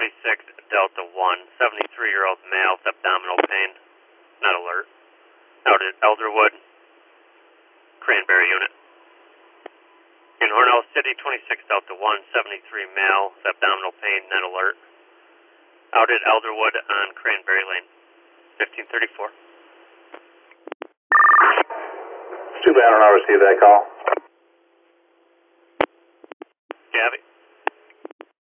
26 Delta 1, 73-year-old male with abdominal pain, not alert. Out at Elderwood, Cranberry Unit. In Hornell City, 26 Delta 1, 73 male with abdominal pain, not alert. Out at Elderwood on Cranberry Lane, 1534. 2 Banner, I received that call.